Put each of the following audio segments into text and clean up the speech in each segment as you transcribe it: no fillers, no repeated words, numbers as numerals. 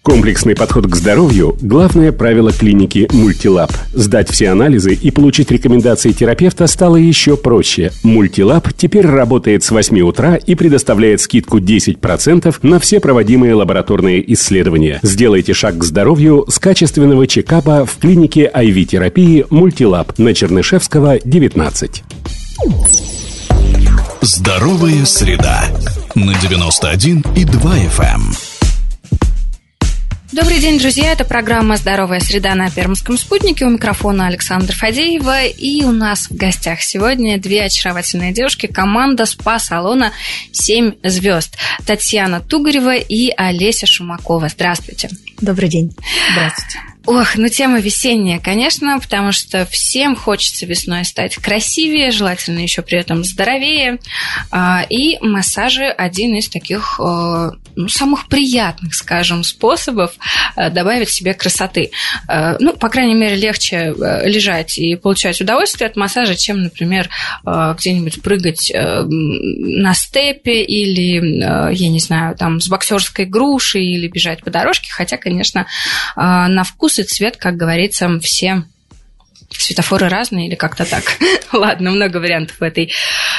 Комплексный подход к здоровью – главное правило клиники «Мультилаб». Сдать все анализы и получить рекомендации терапевта стало еще проще. «Мультилаб» теперь работает с 8 утра и предоставляет скидку 10% на все проводимые лабораторные исследования. Сделайте шаг к здоровью с качественного чекапа в клинике IV-терапии «Мультилаб» на Чернышевского, 19. Здоровая среда на 91,2 FM. Добрый день, друзья. Это программа «Здоровая среда» на Пермском спутнике. У микрофона Александра Фадеева. И у нас в гостях сегодня две очаровательные девушки. Команда СПА-салона «7 звезд». Татьяна Тугарева и Олеся Шумакова. Здравствуйте. Добрый день. Здравствуйте. Ох, ну тема весенняя, конечно, потому что всем хочется весной стать красивее, желательно еще при этом здоровее. И массажи – один из таких самых приятных, скажем, способов добавить себе красоты. Ну, по крайней мере, легче лежать и получать удовольствие от массажа, чем, например, где-нибудь прыгать на степе или, я не знаю, там с боксерской грушей или бежать по дорожке. Хотя, конечно, на вкус и цвет, как говорится, все светофоры разные или как-то так. Ладно, много вариантов в этой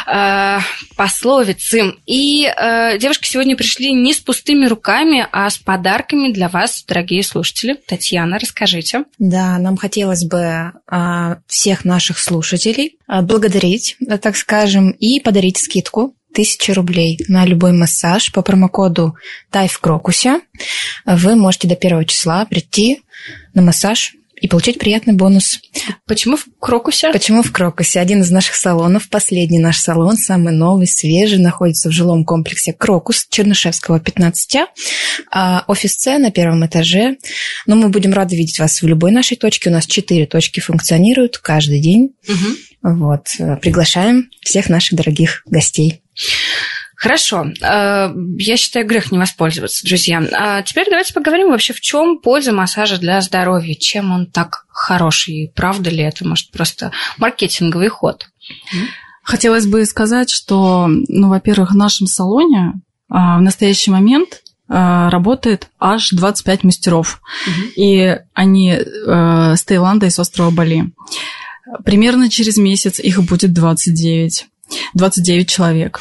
пословице. И девушки сегодня пришли не с пустыми руками, а с подарками для вас, дорогие слушатели. Татьяна, расскажите. Да, нам хотелось бы всех наших слушателей благодарить, так скажем, и подарить скидку 1000 рублей на любой массаж по промокоду «Тай в Крокусе». Вы можете до 1 числа прийти на массаж и получить приятный бонус. Почему в Крокусе? Почему в Крокусе? Один из наших салонов, последний наш салон, самый новый, свежий, находится в жилом комплексе «Крокус», Чернышевского, 15. Офис С на 1 этаже. Но мы будем рады видеть вас в любой нашей точке. У нас 4 точки функционируют каждый день. Угу. Вот. Приглашаем всех наших дорогих гостей. Хорошо. Я считаю, грех не воспользоваться, друзья. А теперь давайте поговорим вообще, в чем польза массажа для здоровья, чем он так хороший, правда ли это, может, просто маркетинговый ход? Хотелось бы сказать, что, во-первых, в нашем салоне в настоящий момент работает аж 25 мастеров, и они с Таиланда и с острова Бали. Примерно через месяц их будет 29 человек.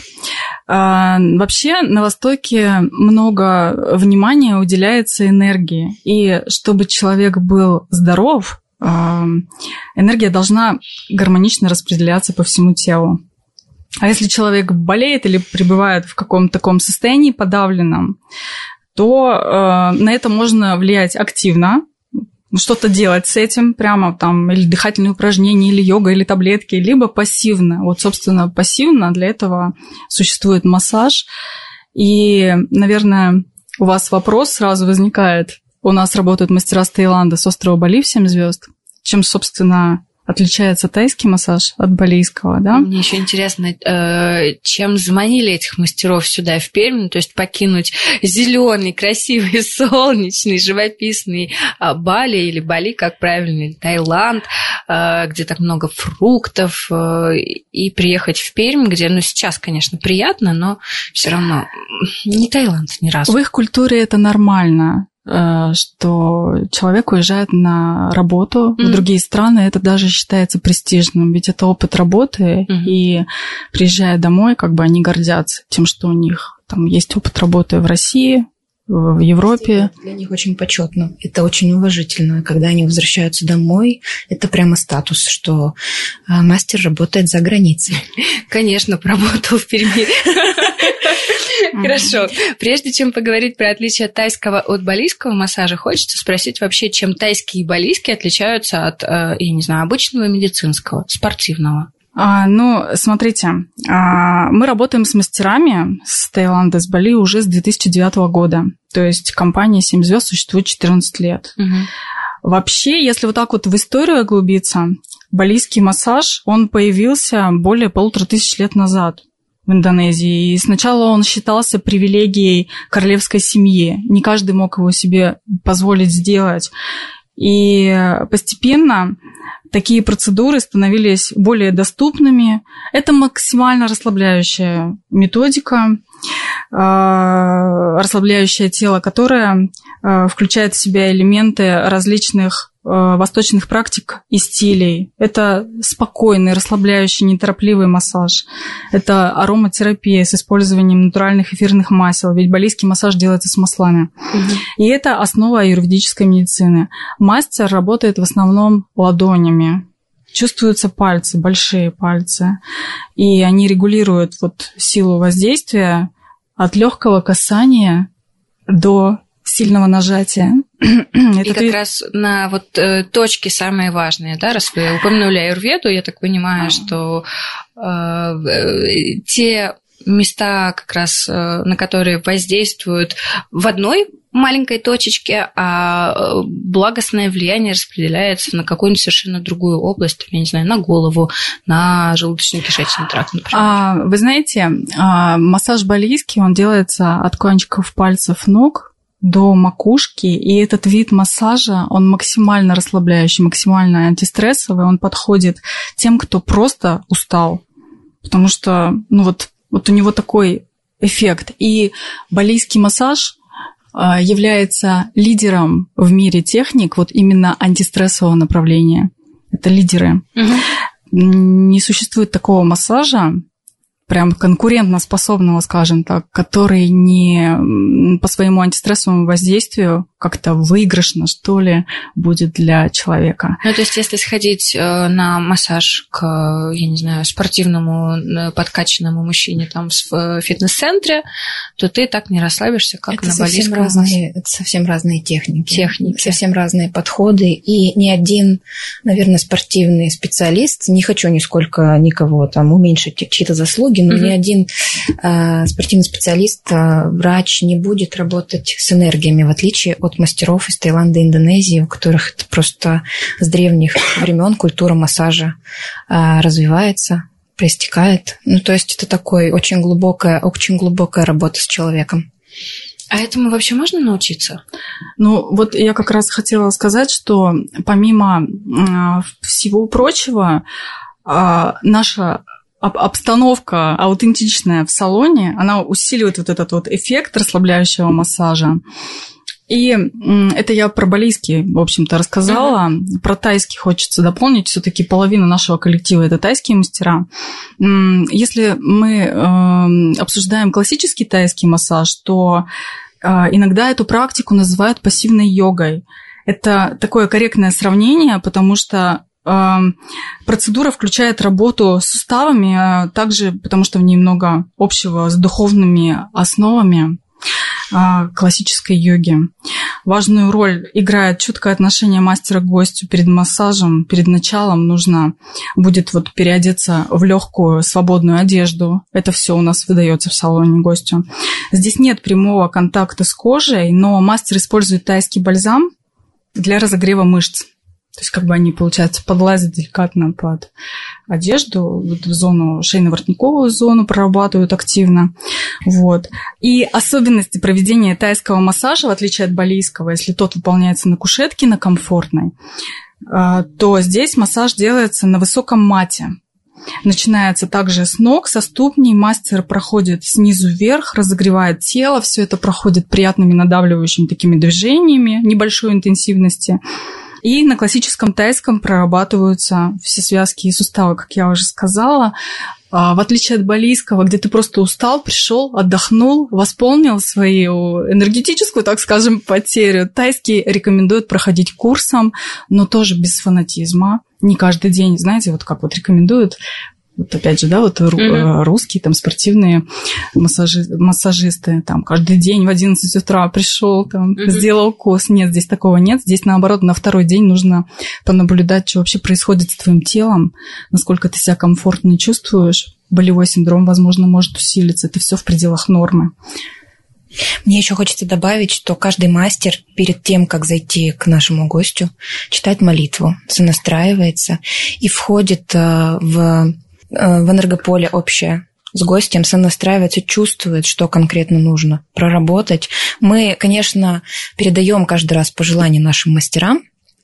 Вообще на Востоке много внимания уделяется энергии. И чтобы человек был здоров, энергия должна гармонично распределяться по всему телу. А если человек болеет или пребывает в каком-то таком состоянии подавленном, то на это можно влиять активно, что-то делать с этим прямо там, или дыхательные упражнения, или йога, или таблетки, либо пассивно. Вот, собственно, пассивно для этого существует массаж. И, наверное, у вас вопрос сразу возникает. У нас работают мастера с Таиланда, с острова Бали в 7 звезд. Чем, собственно, отличается тайский массаж от балийского, да? Мне еще интересно, чем заманили этих мастеров сюда, в Пермь, то есть покинуть зеленый, красивый, солнечный, живописный Бали или Бали, как правильно, или Таиланд, где так много фруктов, и приехать в Пермь, где, сейчас, конечно, приятно, но все равно не Таиланд ни разу. В их культуре это нормально, что человек уезжает на работу в другие страны, это даже считается престижным, ведь это опыт работы, и приезжая домой, как бы они гордятся тем, что у них там есть опыт работы в России, в Европе. Для них очень почетно, это очень уважительно, когда они возвращаются домой, это прямо статус, что мастер работает за границей. Конечно, поработал в Перми. Хорошо. Прежде чем поговорить про отличие тайского от балийского массажа, хочется спросить вообще, чем тайский и балийский отличаются от, я не знаю, обычного медицинского, спортивного? Смотрите, мы работаем с мастерами с Таиланда, с Бали уже с 2009 года. То есть компания 7 звезд существует 14 лет. Вообще, если вот так вот в историю углубиться, балийский массаж, он появился более 1500 лет назад в Индонезии. И сначала он считался привилегией королевской семьи. Не каждый мог его себе позволить сделать. И постепенно такие процедуры становились более доступными. Это максимально расслабляющая методика. расслабляющее тело, которое включает в себя элементы различных восточных практик и стилей. Это спокойный, расслабляющий, неторопливый массаж. Это ароматерапия с использованием натуральных эфирных масел, ведь балийский массаж делается с маслами. И это основа аюрведической медицины. Мастер работает в основном ладонями. Чувствуются пальцы, большие пальцы, и они регулируют вот силу воздействия от легкого касания до сильного нажатия. И как раз на вот точки самые важные, да, раз вы упомянули аюрведу, я так понимаю, что те места, как раз на которые воздействуют в одной маленькой точечке, а благостное влияние распределяется на какую-нибудь совершенно другую область, я не знаю, на голову, на желудочно-кишечный тракт, например. Вы знаете, массаж балийский, он делается от кончиков пальцев ног до макушки, и этот вид массажа, он максимально расслабляющий, максимально антистрессовый, он подходит тем, кто просто устал, потому что, вот у него такой эффект. И балийский массаж является лидером в мире техник вот именно антистрессового направления. Это лидеры. Не существует такого массажа, прям конкурентоспособного, скажем так, который не по своему антистрессовому воздействию как-то выигрышно, что ли, будет для человека. Ну, то есть, если сходить на массаж к, я не знаю, спортивному подкачанному мужчине там в фитнес-центре, то ты так не расслабишься, как это на балийском. Это совсем разные техники. Совсем разные подходы. И ни один, наверное, спортивный специалист, не хочу нисколько никого там уменьшить чьи-то заслуги, но ни один спортивный специалист, врач не будет работать с энергиями, в отличие от мастеров из Таиланда и Индонезии, у которых это просто с древних времен культура массажа развивается, проистекает. Ну, то есть это такой очень глубокая работа с человеком. А этому вообще можно научиться? Ну, вот я как раз хотела сказать, что помимо всего прочего, наша обстановка аутентичная в салоне, она усиливает вот этот вот эффект расслабляющего массажа. И это я про балийский, в общем-то, рассказала. Про тайский хочется дополнить. Все-таки половина нашего коллектива – это тайские мастера. Если мы обсуждаем классический тайский массаж, то иногда эту практику называют пассивной йогой. Это такое корректное сравнение, потому что процедура включает работу с суставами, а также потому что в ней много общего с духовными основами классической йоги. Важную роль играет чуткое отношение мастера к гостю перед массажем. Перед началом нужно будет вот переодеться в легкую свободную одежду. Это все у нас выдается в салоне гостю. Здесь нет прямого контакта с кожей, но мастер использует тайский бальзам для разогрева мышц. То есть как бы они, получается, подлазят деликатно под одежду, вот в зону, шейно-воротниковую зону прорабатывают активно. Вот. И особенности проведения тайского массажа, в отличие от балийского, если тот выполняется на кушетке, на комфортной, то здесь массаж делается на высоком мате. Начинается также с ног, со ступней. Мастер проходит снизу вверх, разогревает тело. Все это проходит приятными надавливающими такими движениями небольшой интенсивности. И на классическом тайском прорабатываются все связки и суставы, как я уже сказала. В отличие от балийского, где ты просто устал, пришел, отдохнул, восполнил свою энергетическую, так скажем, потерю, тайский рекомендуют проходить курсом, но тоже без фанатизма. Не каждый день, знаете, вот как вот рекомендуют. Вот опять же, да, вот русские там спортивные массажисты, там каждый день в 11 утра пришел, там сделал курс. Нет, здесь такого нет. Здесь, наоборот, на второй день нужно понаблюдать, что вообще происходит с твоим телом, насколько ты себя комфортно чувствуешь. Болевой синдром, возможно, может усилиться. Это все в пределах нормы. Мне еще хочется добавить, что каждый мастер перед тем, как зайти к нашему гостю, читает молитву, сонастраивается и входит в энергополе общее с гостем, сонастраивается, чувствует, что конкретно нужно проработать. Мы, конечно, передаем каждый раз пожелания нашим мастерам,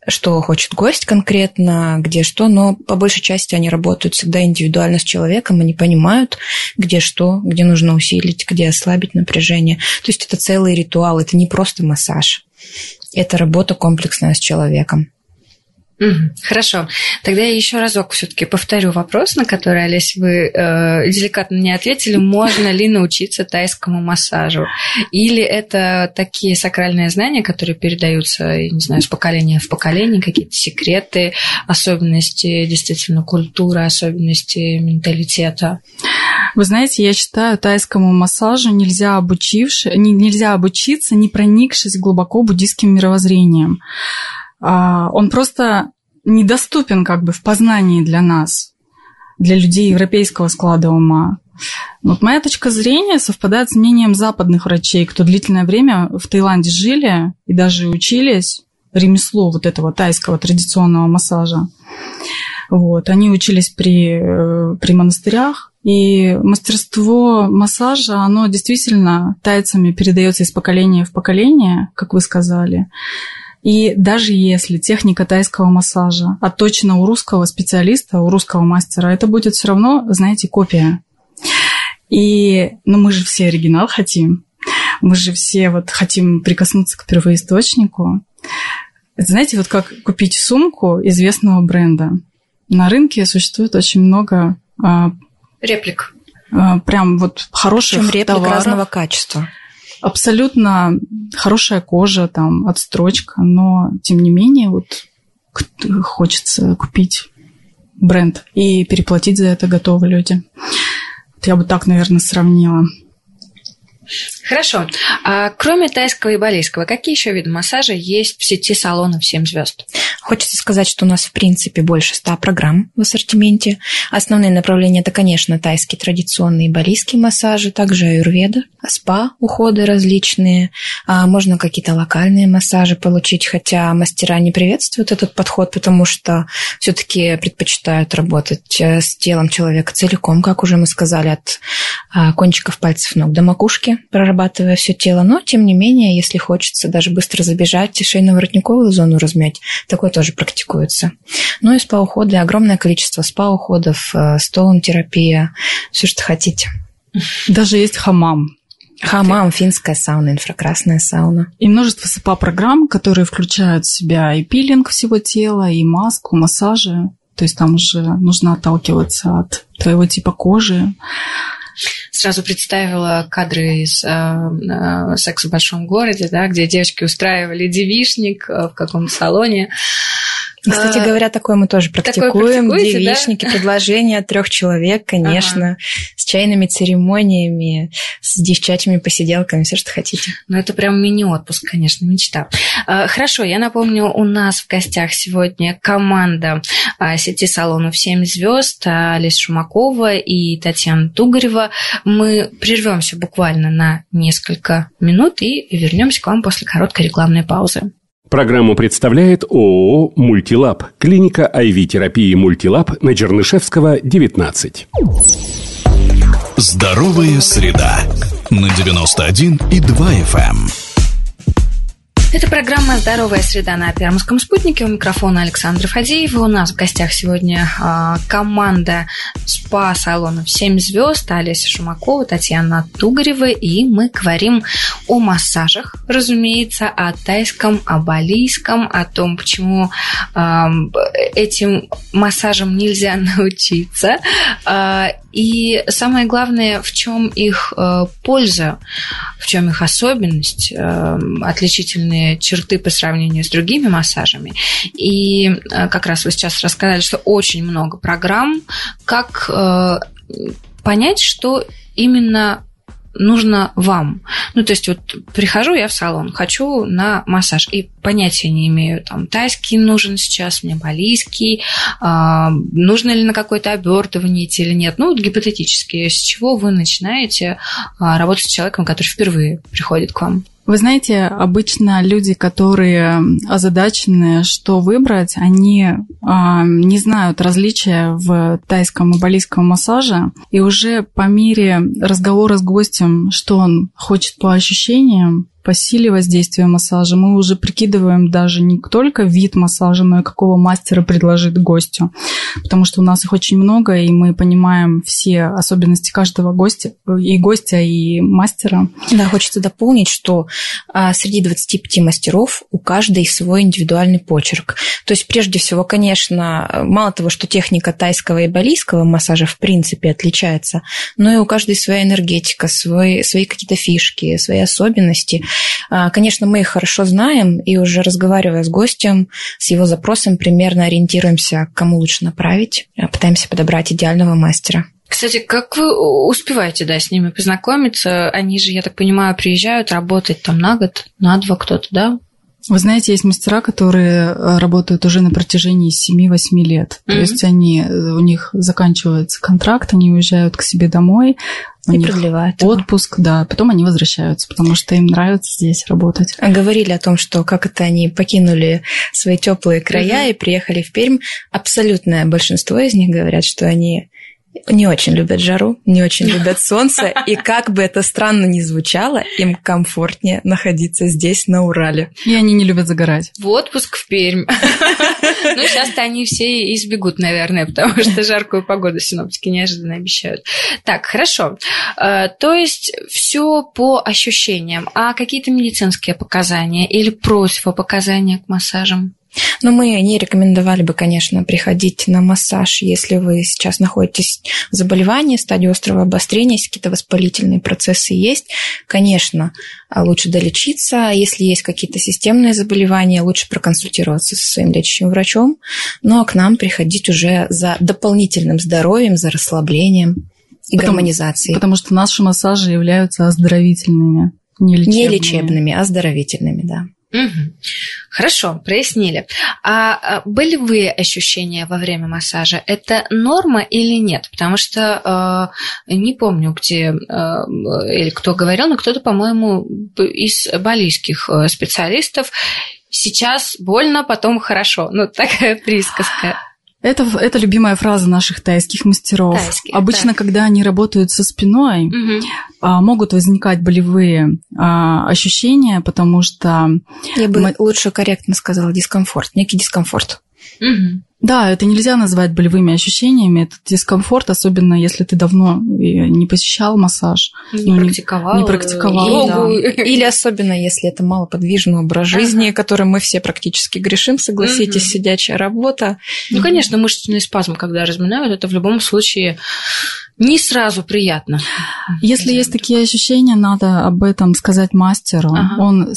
что хочет гость конкретно, где что, но по большей части они работают всегда индивидуально с человеком, они понимают, где что, где нужно усилить, где ослабить напряжение. То есть это целый ритуал, это не просто массаж, это работа комплексная с человеком. Хорошо. Тогда я еще разок все-таки повторю вопрос, на который, Олесь, вы деликатно не ответили. Можно ли научиться тайскому массажу? Или это такие сакральные знания, которые передаются, я не знаю, с поколения в поколение, какие-то секреты, особенности действительно культуры, особенности менталитета? Вы знаете, я считаю, тайскому массажу нельзя обучиться, не проникшись глубоко буддийским мировоззрением. Он просто недоступен как бы в познании для нас, для людей европейского склада ума. Вот моя точка зрения совпадает с мнением западных врачей, кто длительное время в Таиланде жили и даже учились ремеслу вот этого тайского традиционного массажа. Вот. Они учились при монастырях, и мастерство массажа, оно действительно тайцами передается из поколения в поколение, как вы сказали. И даже если техника тайского массажа отточена у русского специалиста, у русского мастера, это будет все равно, знаете, копия. Но мы же все оригинал хотим. Мы же все вот хотим прикоснуться к первоисточнику. Знаете, вот как купить сумку известного бренда. На рынке существует очень много реплик. Прям вот хороших товаров. Причем реплик разного качества. Абсолютно хорошая кожа, там, отстрочка, но, тем не менее, вот хочется купить бренд и переплатить за это готовы люди. Вот я бы так, наверное, сравнила. Хорошо. А кроме тайского и балийского, какие еще виды массажа есть в сети салонов 7 звезд? Хочется сказать, что у нас, в принципе, больше 100 программ в ассортименте. Основные направления – это, конечно, тайские традиционные и балийские массажи, также аюрведа, спа-уходы различные. Можно какие-то локальные массажи получить, хотя мастера не приветствуют этот подход, потому что все-таки предпочитают работать с телом человека целиком, как уже мы сказали, от кончиков пальцев ног до макушки, прорабатывая все тело. Но, тем не менее, если хочется даже быстро забежать и шейно-воротниковую зону размять, такое тоже практикуется. Ну и спа-уходы, огромное количество спа-уходов, стоун-терапия, все, что хотите. Даже есть хамам. Хамам, финская сауна, инфракрасная сауна. И множество спа-программ, которые включают в себя и пилинг всего тела, и маску, массажи. То есть там уже нужно отталкиваться от твоего типа кожи. Сразу представила кадры из «Секса в большом городе», да, где девочки устраивали девичник в каком-то салоне. Кстати говоря, такое мы тоже практикуем. Девичники, да? Предложения от 3 человек, конечно, с чайными церемониями, с девчачьими посиделками, все, что хотите. Ну, это прям мини-отпуск, конечно, мечта. Хорошо, я напомню, у нас в гостях сегодня команда сети салонов 7 звезд, Олеся Шумакова и Татьяна Тугарева. Мы прервемся буквально на несколько минут и вернемся к вам после короткой рекламной паузы. Программу представляет ООО «Мультилаб». Клиника IV-терапии «Мультилаб» на Чернышевского, 19. Здоровая среда на 91,2 FM. Это программа «Здоровая среда» на Пермском спутнике. У микрофона Александра Фадеева. У нас в гостях сегодня команда спа-салонов 7 звезд, Олеся Шумакова, Татьяна Тугарева. И мы говорим о массажах, разумеется, о тайском, о балийском, о том, почему этим массажам нельзя научиться. И самое главное, в чем их польза, в чем их особенность, отличительные черты по сравнению с другими массажами. И как раз вы сейчас рассказали, что очень много программ. Как понять, что именно нужно вам? Ну, то есть, вот прихожу я в салон, хочу на массаж, и понятия не имею, там, тайский нужен сейчас, мне балийский, нужно ли на какое-то обертывание идти или нет. Ну, вот гипотетически, с чего вы начинаете работать с человеком, который впервые приходит к вам? Вы знаете, обычно люди, которые озадачены, что выбрать, они не знают различия в тайском и балийском массаже, и уже по мере разговора с гостем, что он хочет по ощущениям, по силе воздействия массажа. Мы уже прикидываем даже не только вид массажа, но и какого мастера предложит гостю. Потому что у нас их очень много, и мы понимаем все особенности каждого гостя, и мастера. Да, хочется дополнить, что среди 25 мастеров у каждой свой индивидуальный почерк. То есть, прежде всего, конечно, мало того, что техника тайского и балийского массажа в принципе отличается, но и у каждой своя энергетика, свои какие-то фишки, свои особенности. Конечно, мы их хорошо знаем, и уже разговаривая с гостем, с его запросом, примерно ориентируемся, к кому лучше направить, пытаемся подобрать идеального мастера. Кстати, как вы успеваете, с ними познакомиться? Они же, я так понимаю, приезжают работать там на год, на два кто-то, да? Вы знаете, есть мастера, которые работают уже на протяжении 7-8 лет. То есть у них заканчивается контракт, они уезжают к себе домой, у них продлевают отпуск, да, потом они возвращаются, потому что им нравится здесь работать. Говорили о том, что как это они покинули свои теплые края и приехали в Пермь. Абсолютное большинство из них говорят, что они не очень любят жару, не очень любят солнце, и как бы это странно ни звучало, им комфортнее находиться здесь, на Урале. И они не любят загорать. В отпуск в Пермь. Ну, сейчас-то они все избегут, наверное, потому что жаркую погоду синоптики неожиданно обещают. Так, хорошо. То есть все по ощущениям. А какие-то медицинские показания или противопоказания к массажам? Но мы не рекомендовали бы, конечно, приходить на массаж, если вы сейчас находитесь в заболевании, в стадии острого обострения, если какие-то воспалительные процессы есть. Конечно, лучше долечиться. Если есть какие-то системные заболевания, лучше проконсультироваться со своим лечащим врачом. Ну, а к нам приходить уже за дополнительным здоровьем, за расслаблением и гармонизацией. Потому что наши массажи являются оздоровительными, не лечебными. Не лечебными, а оздоровительными, да. Угу. Хорошо, прояснили. А были вы ощущения во время массажа? Это норма или нет? Потому что не помню, где или кто говорил, но кто-то, по-моему, из балийских специалистов: сейчас больно, потом хорошо. Ну, такая присказка. Это любимая фраза наших тайских мастеров. Обычно, когда они работают со спиной, могут возникать болевые ощущения, потому что... Я бы лучше корректно сказала дискомфорт, некий дискомфорт. Да, это нельзя назвать болевыми ощущениями, это дискомфорт, особенно если ты давно не посещал массаж. Не практиковал. Да. Или особенно, если это малоподвижный образ жизни, которым мы все практически грешим, согласитесь, сидячая работа. Ну, конечно, мышечный спазм, когда разминают, это в любом случае не сразу приятно. Если есть такие ощущения, надо об этом сказать мастеру. Он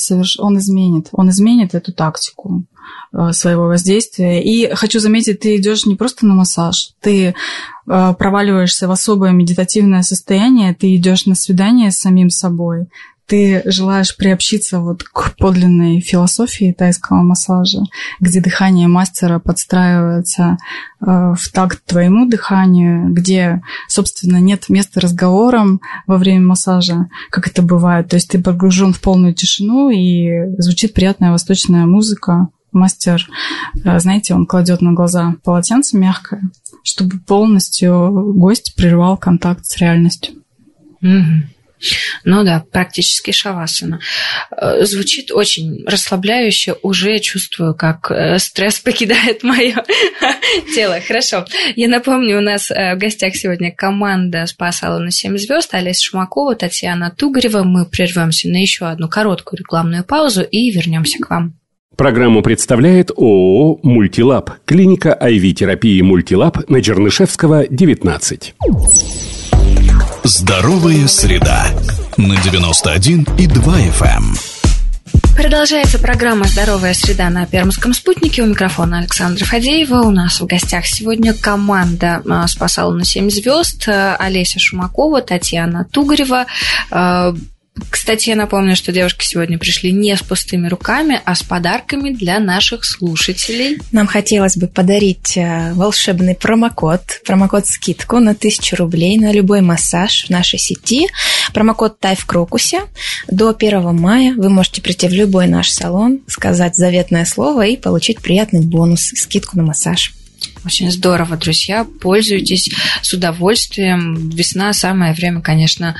изменит эту тактику своего воздействия. И хочу заметить, ты идешь не просто на массаж, ты проваливаешься в особое медитативное состояние, ты идешь на свидание с самим собой, ты желаешь приобщиться вот к подлинной философии тайского массажа, где дыхание мастера подстраивается в такт твоему дыханию, где, собственно, нет места разговорам во время массажа, как это бывает. То есть ты погружен в полную тишину, и звучит приятная восточная музыка. Мастер, знаете, он кладет на глаза полотенце мягкое, чтобы полностью гость прервал контакт с реальностью. Ну да, практически шавасана. Звучит очень расслабляюще, уже чувствую, как стресс покидает мое тело. Хорошо. Я напомню, у нас в гостях сегодня команда спа-салона 7 звезд, Олеся Шумакова, Татьяна Тугрева. Мы прервемся на еще одну короткую рекламную паузу и вернемся к вам. Программу представляет ООО «Мультилаб». Клиника IV-терапии «Мультилаб» на Чернышевского, 19. Здоровая среда на 91,2 FM. Продолжается программа «Здоровая среда» на Пермском спутнике. У микрофона Александра Фадеева. У нас в гостях сегодня команда спа-салона 7 звезд. Олеся Шумакова, Татьяна Тугрева. Кстати, я напомню, что девушки сегодня пришли не с пустыми руками, а с подарками для наших слушателей. Нам хотелось бы подарить волшебный промокод-скидку на 1000 рублей на любой массаж в нашей сети. Промокод «Тай в Крокусе». До 1 мая вы можете прийти в любой наш салон, сказать заветное слово и получить приятный бонус, скидку на массаж. Очень здорово, друзья. Пользуйтесь с удовольствием. Весна – самое время, конечно,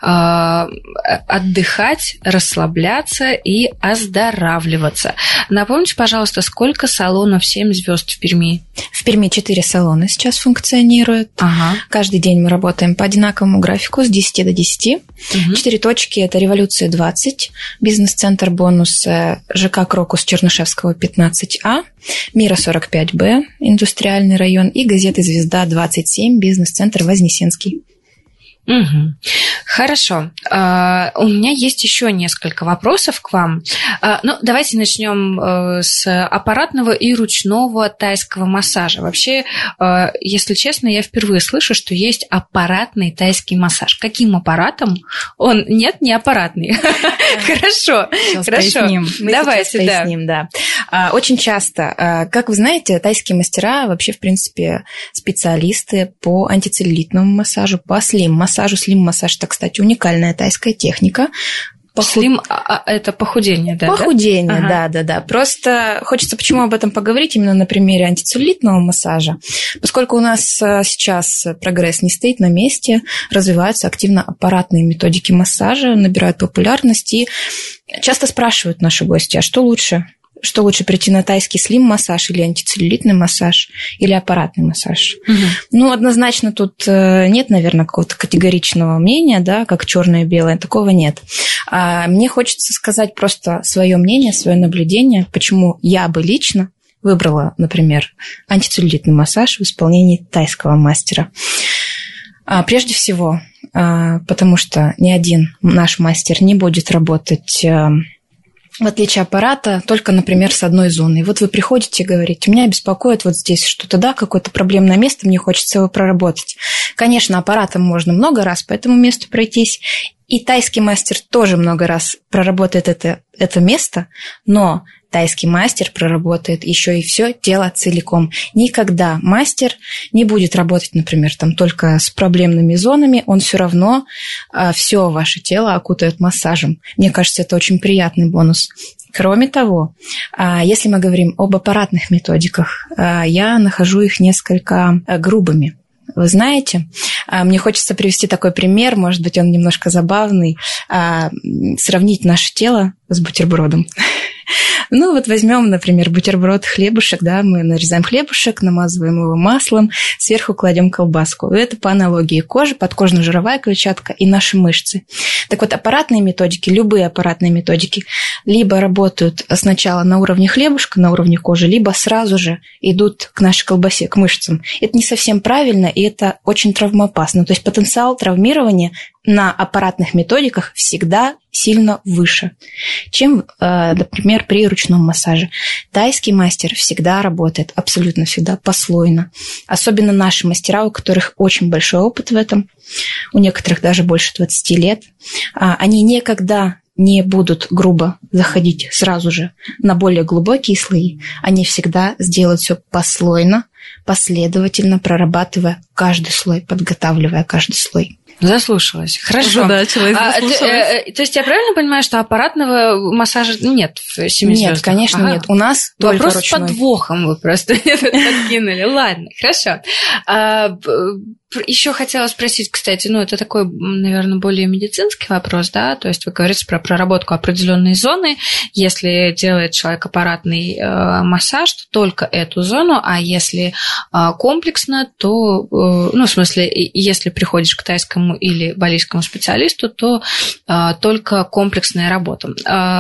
отдыхать, расслабляться и оздоравливаться. Напомните, пожалуйста, сколько салонов 7 звезд в Перми? В Перми 4 салона сейчас функционируют. Ага. Каждый день мы работаем по одинаковому графику с 10 до 10. 4 точки – это Революция 20, бизнес-центр «Бонус», ЖК «Крокус» Чернышевского 15А, Мира 45Б, индустриальный район, и газета «Звезда» 27, бизнес-центр Вознесенский. Угу. Хорошо. У меня есть еще несколько вопросов к вам. Давайте начнем с аппаратного и ручного тайского массажа. Вообще, если честно, я впервые слышу, что есть аппаратный тайский массаж. Каким аппаратом? Он нет, не аппаратный. Хорошо. Поясним. Давайте, да. Очень часто, как вы знаете, тайские мастера вообще, в принципе, специалисты по антицеллюлитному массажу, по слим-массажу. Слим-массаж – это, кстати, уникальная тайская техника. Слим – это похудение, да? Похудение, да. Просто хочется почему об этом поговорить именно на примере антицеллюлитного массажа. Поскольку у нас сейчас прогресс не стоит на месте, развиваются активно аппаратные методики массажа, набирают популярность. И часто спрашивают наши гости, а что лучше? Что лучше, прийти на тайский слим-массаж или антицеллюлитный массаж, или аппаратный массаж? Однозначно тут нет, наверное, какого-то категоричного мнения, да, как черное и белое, такого нет. Мне хочется сказать просто свое мнение, свое наблюдение, почему я бы лично выбрала, например, антицеллюлитный массаж в исполнении тайского мастера. Прежде всего, потому что ни один наш мастер не будет работать, в отличие от аппарата, только, например, с одной зоной. Вот вы приходите и говорите, меня беспокоит вот здесь что-то, да, какое-то проблемное место, мне хочется его проработать. Конечно, аппаратом можно много раз по этому месту пройтись, и тайский мастер тоже много раз проработает это место, но тайский мастер проработает еще и все тело целиком. Никогда мастер не будет работать, например, там только с проблемными зонами, он все равно все ваше тело окутает массажем. Мне кажется, это очень приятный бонус. Кроме того, если мы говорим об аппаратных методиках, я нахожу их несколько грубыми. Вы знаете, мне хочется привести такой пример, может быть, он немножко забавный, сравнить наше тело с бутербродом. Возьмем, например, бутерброд, хлебушек, да, мы нарезаем хлебушек, намазываем его маслом, сверху кладем колбаску. Это по аналогии кожи, подкожно-жировая клетчатка и наши мышцы. Так вот, аппаратные методики, любые аппаратные методики, либо работают сначала на уровне хлебушка, на уровне кожи, либо сразу же идут к нашей колбасе, к мышцам. Это не совсем правильно, и это очень травмоопасно. То есть потенциал травмирования на аппаратных методиках всегда сильно выше, чем, например, при ручном массаже. Тайский мастер всегда работает, абсолютно всегда послойно. Особенно наши мастера, у которых очень большой опыт в этом, у некоторых даже больше 20 лет, они никогда не будут грубо заходить сразу же на более глубокие слои. Они всегда сделают все послойно, последовательно, прорабатывая каждый слой, подготавливая каждый слой. Заслушалась. Хорошо. Заслушалась. То есть я правильно понимаю, что аппаратного массажа нет в 7 звездах? Нет, конечно, нет. У нас только вопрос ручной. Вопрос с подвохом вы просто подкинули. Ладно, хорошо. Еще хотела спросить, кстати, это такой, наверное, более медицинский вопрос, да, то есть вы говорите про проработку определенной зоны, если делает человек аппаратный массаж, то только эту зону, а если комплексно, то, в смысле, если приходишь к тайскому или балийскому специалисту, то только комплексная работа.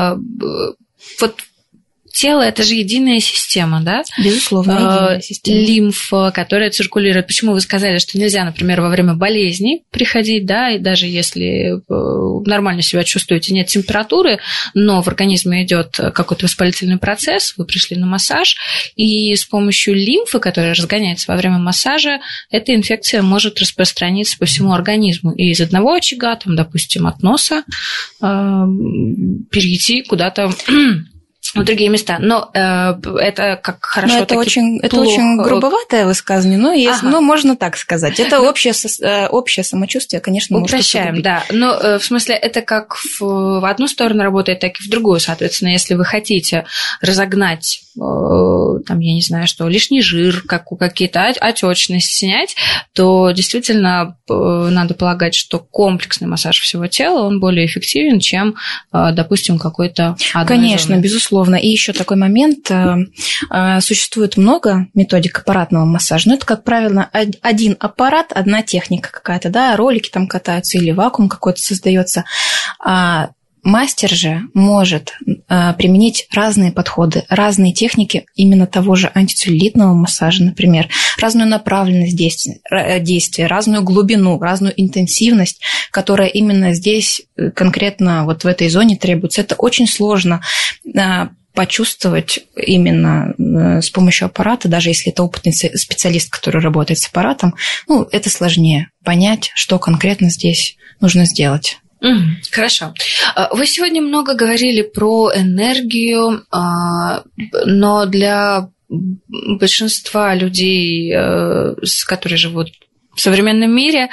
Тело – это же единая система, да? Безусловно, единая система. Лимфа, которая циркулирует. Почему вы сказали, что нельзя, например, во время болезни приходить, да, и даже если нормально себя чувствуете, нет температуры, но в организме идет какой-то воспалительный процесс, вы пришли на массаж, и с помощью лимфы, которая разгоняется во время массажа, эта инфекция может распространиться по всему организму. И из одного очага, там, допустим, от носа, перейти куда-то в другие места. Но это как хорошо. Но это очень грубоватое высказывание, но есть, но можно так сказать. Это общее самочувствие, конечно, упрощаем, да. Но в смысле, это как в одну сторону работает, так и в другую. Соответственно, если вы хотите разогнать, там, я не знаю, что, лишний жир, какие-то отечность снять, то действительно надо полагать, что комплексный массаж всего тела, он более эффективен, чем, допустим, какой-то одной Конечно, зоны. Безусловно. И еще такой момент. Существует много методик аппаратного массажа, но это, как правило, один аппарат, одна техника какая-то, да, ролики там катаются или вакуум какой-то создается. Мастер же может применить разные подходы, разные техники именно того же антицеллюлитного массажа, например, разную направленность действия, разную глубину, разную интенсивность, которая именно здесь конкретно вот в этой зоне требуется. Это очень сложно почувствовать именно с помощью аппарата, даже если это опытный специалист, который работает с аппаратом, это сложнее понять, что конкретно здесь нужно сделать. Хорошо. Вы сегодня много говорили про энергию, но для большинства людей, которые живут в современном мире,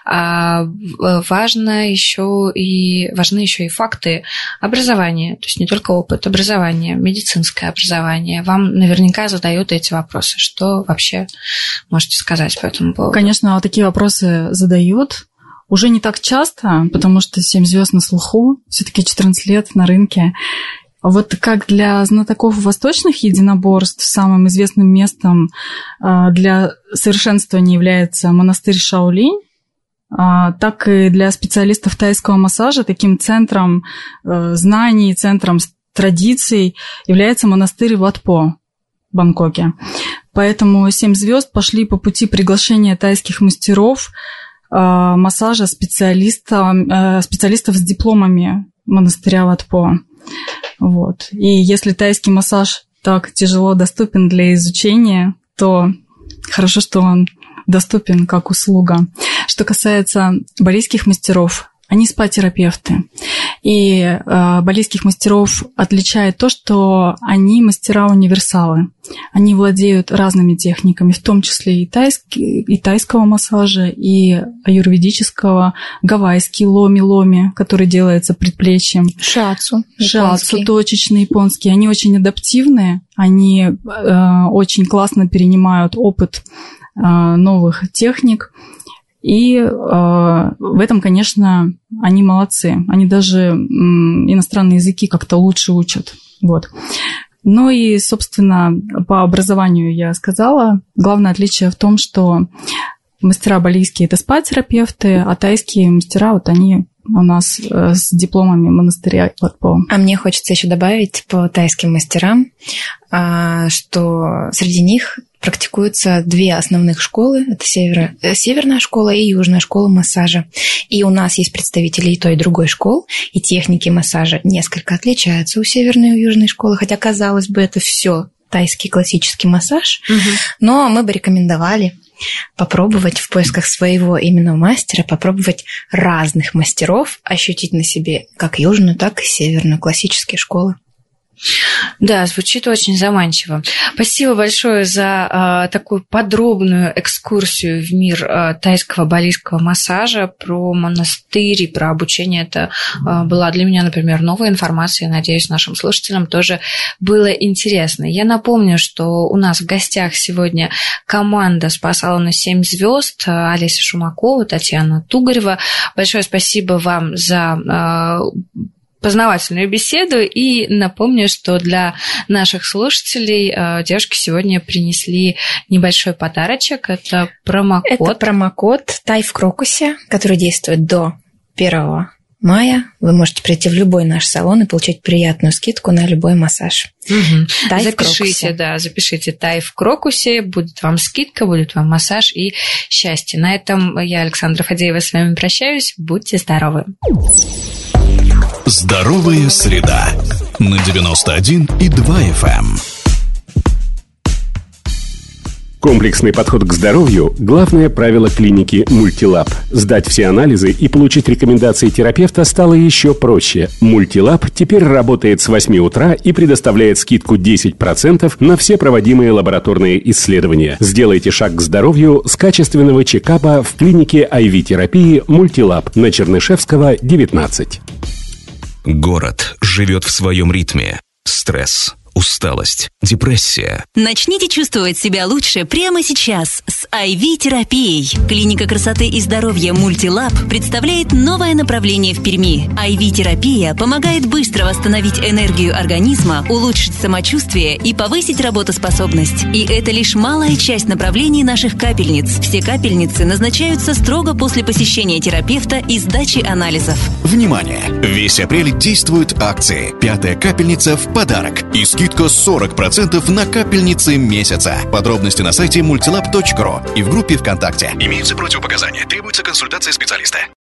важны еще и факты образования, то есть не только опыт образования, медицинское образование. Вам наверняка задают эти вопросы. Что вообще можете сказать по этому поводу? Конечно, такие вопросы задают. Уже не так часто, потому что 7 звезд на слуху, все-таки 14 лет на рынке. Вот как для знатоков восточных единоборств самым известным местом для совершенствования является монастырь Шаолинь, так и для специалистов тайского массажа таким центром знаний, центром традиций является монастырь Ватпо в Бангкоке. Поэтому 7 звезд пошли по пути приглашения тайских мастеров массажа специалистов с дипломами монастыря Ватпо. Вот. И если тайский массаж так тяжело доступен для изучения, то хорошо, что он доступен как услуга. Что касается балийских мастеров, они спа-терапевты. И балийских мастеров отличает то, что они мастера-универсалы. Они владеют разными техниками, в том числе и тайского массажа, и аюрведического, гавайский ломи-ломи, который делается предплечьем. Шиацу, точечный японский. Они очень адаптивные, они очень классно перенимают опыт новых техник. И в этом, конечно, они молодцы. Они даже иностранные языки как-то лучше учат. Вот. Ну и, собственно, по образованию я сказала. Главное отличие в том, что мастера балийские – это спа-терапевты, а тайские мастера, вот они у нас с дипломами монастыря Ватпо. А мне хочется еще добавить по тайским мастерам, что среди них практикуются 2 основных школы. Это северная школа и южная школа массажа. И у нас есть представители и той, и другой школ, и техники массажа несколько отличаются у северной и у южной школы, хотя, казалось бы, это все тайский классический массаж, но мы бы рекомендовали попробовать в поисках своего именно мастера, попробовать разных мастеров, ощутить на себе как южную, так и северную классические школы. Да, звучит очень заманчиво. Спасибо большое за такую подробную экскурсию в мир тайского балийского массажа, про монастырь и про обучение. Это была для меня, например, новая информация. Надеюсь, нашим слушателям тоже было интересно. Я напомню, что у нас в гостях сегодня команда спа-салона 7 звезд, Олеся Шумакова, Татьяна Тугарева. Большое спасибо вам за познавательную беседу, и напомню, что для наших слушателей девушки сегодня принесли небольшой подарочек. Это промокод. Это промокод «Тай в Крокусе», который действует до 1 мая. Вы можете прийти в любой наш салон и получить приятную скидку на любой массаж. Тай в Крокусе. Запишите «Тай в Крокусе», будет вам скидка, будет вам массаж и счастье. На этом я, Александра Фадеева, с вами прощаюсь. Будьте здоровы. Здоровая среда на 91,2 FM. Комплексный подход к здоровью – главное правило клиники «Мультилаб». Сдать все анализы и получить рекомендации терапевта стало еще проще. «Мультилаб» теперь работает с 8 утра и предоставляет скидку 10% на все проводимые лабораторные исследования. Сделайте шаг к здоровью с качественного чекапа в клинике IV-терапии «Мультилаб» на Чернышевского, 19. Город живет в своем ритме. Стресс, усталость, депрессия. Начните чувствовать себя лучше прямо сейчас с IV-терапией. Клиника красоты и здоровья «Мультилаб» представляет новое направление в Перми. IV-терапия помогает быстро восстановить энергию организма, улучшить самочувствие и повысить работоспособность. И это лишь малая часть направлений наших капельниц. Все капельницы назначаются строго после посещения терапевта и сдачи анализов. Внимание! Весь апрель действуют акции. 5-я капельница в подарок. И скидка 40% на капельницы месяца. Подробности на сайте multilab.ru и в группе ВКонтакте. Имеются противопоказания. Требуется консультация специалиста.